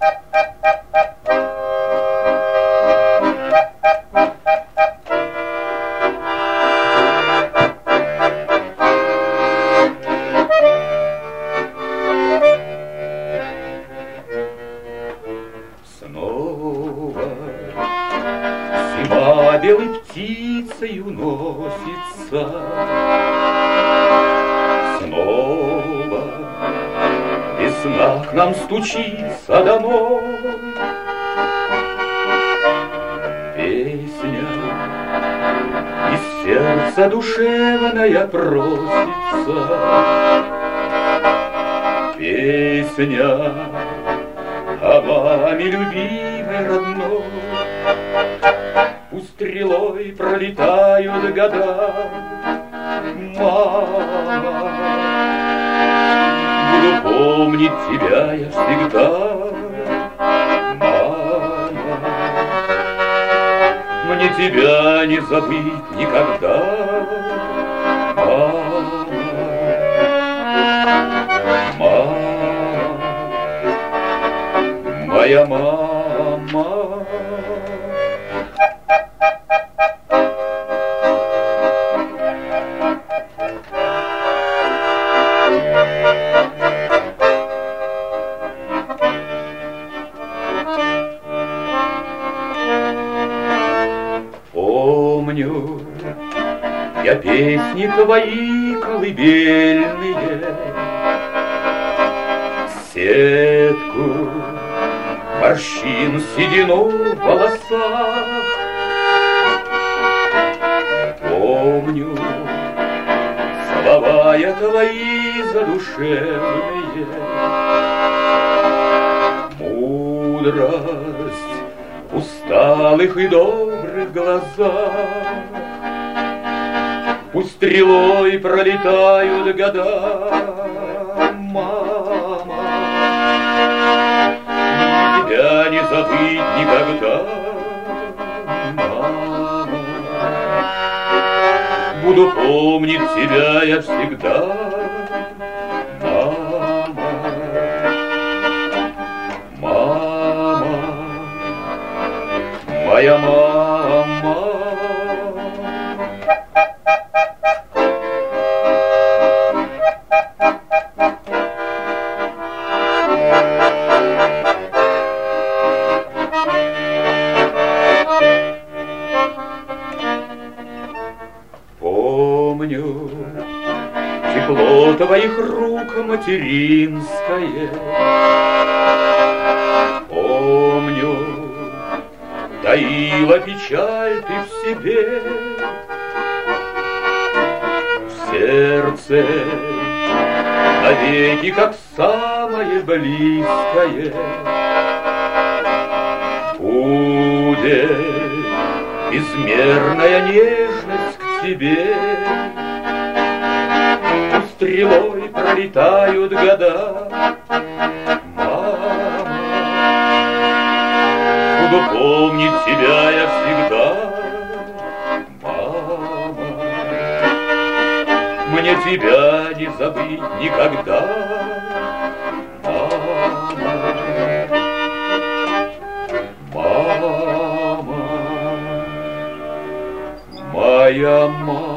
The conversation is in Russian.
Снова зима белой птицей уносится, снова весна к нам стучится домой. Песня из сердца душевная просится, песня о маме любимой родной. Пусть стрелой пролетают года, мама, буду помнить тебя я всегда, мама, мне тебя не забыть никогда, мама, мама, моя мама. Помню я песни твои колыбельные, сетку морщин, седину в волосах. Помню слова я твои задушевные, мудрость усталых и добрых глазах. Пусть стрелой пролетают года, мама, тебя не забыть никогда, мама, буду помнить тебя я всегда, мама, мама, моя мама. Помню тепло твоих рук материнское, помню, таила печаль ты в себе, в сердце навеки, как самое близкое, будет безмерная нежность к тебе. Пусть стрелой пролетают года, мама, буду помнить тебя я всегда, мама, мне тебя не забыть никогда, мама, моя мама.